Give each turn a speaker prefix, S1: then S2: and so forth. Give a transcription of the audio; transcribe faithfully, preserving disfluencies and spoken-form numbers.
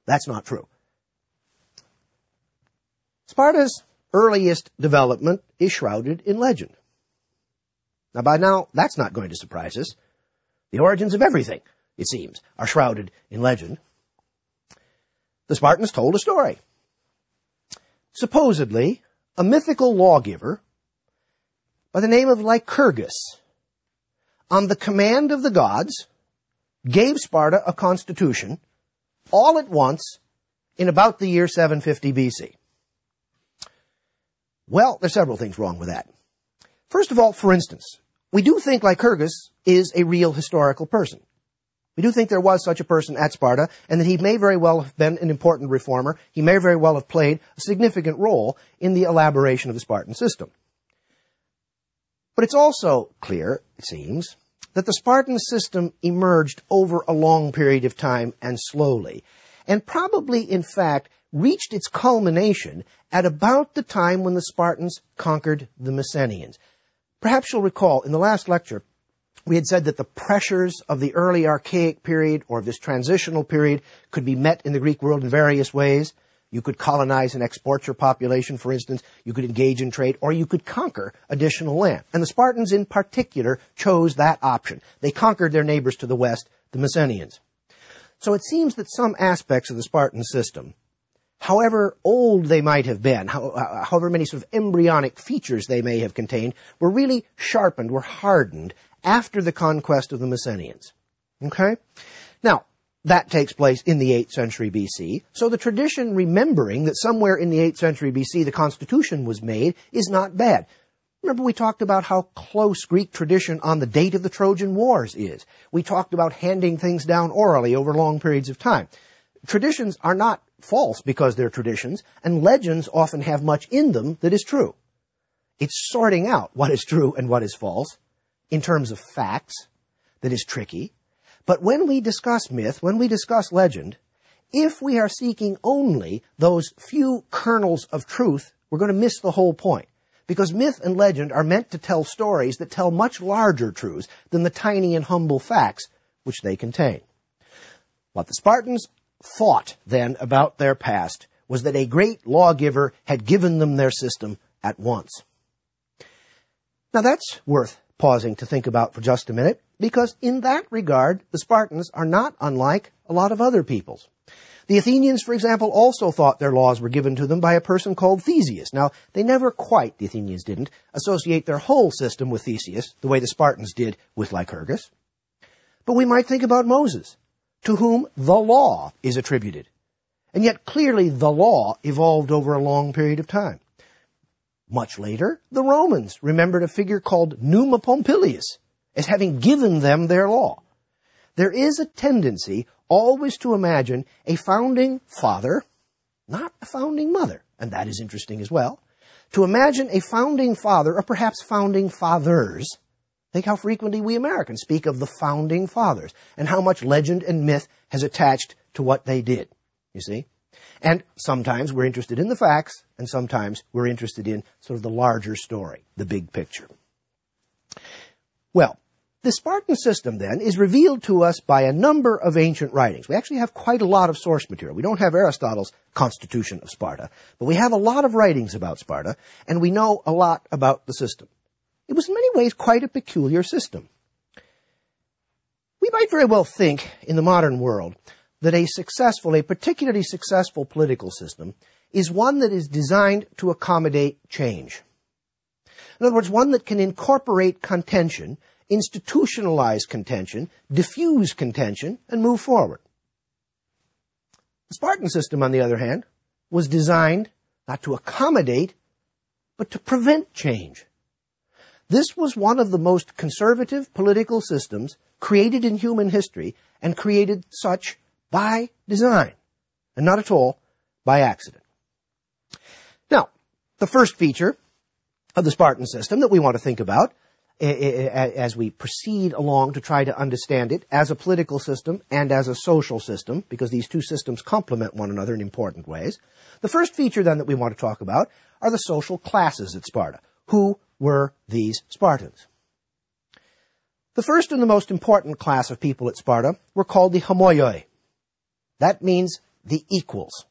S1: That's not true. Sparta's earliest development is shrouded in legend. Now, by now, that's not going to surprise us. The origins of everything, it seems, are shrouded in legend. The Spartans told a story. Supposedly, a mythical lawgiver by the name of Lycurgus, on the command of the gods, gave Sparta a constitution all at once in about the year seven fifty B C. Well, there's several things wrong with that. First of all, for instance, we do think Lycurgus is a real historical person. We do think there was such a person at Sparta, and that he may very well have been an important reformer. He may very well have played a significant role in the elaboration of the Spartan system. But it's also clear, it seems, that the Spartan system emerged over a long period of time and slowly, and probably, in fact, reached its culmination at about the time when the Spartans conquered the Messenians. Perhaps you'll recall, in the last lecture, we had said that the pressures of the early archaic period, or this transitional period, could be met in the Greek world in various ways. You could colonize and export your population, for instance. You could engage in trade, or you could conquer additional land. And the Spartans in particular chose that option. They conquered their neighbors to the west, the Messenians. So it seems that some aspects of the Spartan system, however old they might have been, how, however many sort of embryonic features they may have contained, were really sharpened, were hardened after the conquest of the Messenians. Okay? Now, that takes place in the eighth century B C, so the tradition remembering that somewhere in the eighth century B C the Constitution was made is not bad. Remember, we talked about how close Greek tradition on the date of the Trojan Wars is. We talked about handing things down orally over long periods of time. Traditions are not false because they're traditions, and legends often have much in them that is true. It's sorting out what is true and what is false in terms of facts that is tricky. But when we discuss myth, when we discuss legend, if we are seeking only those few kernels of truth, we're going to miss the whole point. Because myth and legend are meant to tell stories that tell much larger truths than the tiny and humble facts which they contain. What the Spartans thought then about their past was that a great lawgiver had given them their system at once. Now that's worth pausing to think about for just a minute, because in that regard, the Spartans are not unlike a lot of other peoples. The Athenians, for example, also thought their laws were given to them by a person called Theseus. Now, they never quite, the Athenians didn't, associate their whole system with Theseus, the way the Spartans did with Lycurgus. But we might think about Moses, to whom the law is attributed. And yet, clearly, the law evolved over a long period of time. Much later, the Romans remembered a figure called Numa Pompilius as having given them their law. There is a tendency always to imagine a founding father, not a founding mother, and that is interesting as well. To imagine a founding father, or perhaps founding fathers. Think how frequently we Americans speak of the founding fathers, and how much legend and myth has attached to what they did, you see? And sometimes we're interested in the facts, and sometimes we're interested in sort of the larger story, the big picture. Well, the Spartan system, then, is revealed to us by a number of ancient writings. We actually have quite a lot of source material. We don't have Aristotle's Constitution of Sparta, but we have a lot of writings about Sparta, and we know a lot about the system. It was in many ways quite a peculiar system. We might very well think, in the modern world, that a successful, a particularly successful political system is one that is designed to accommodate change. In other words, one that can incorporate contention, institutionalize contention, diffuse contention, and move forward. The Spartan system, on the other hand, was designed not to accommodate, but to prevent change. This was one of the most conservative political systems created in human history, and created such by design, and not at all by accident. Now, the first feature of the Spartan system that we want to think about as we proceed along to try to understand it as a political system and as a social system, because these two systems complement one another in important ways. The first feature, then, that we want to talk about are the social classes at Sparta. Who were these Spartans? The first and the most important class of people at Sparta were called the homoioi. That means the equals.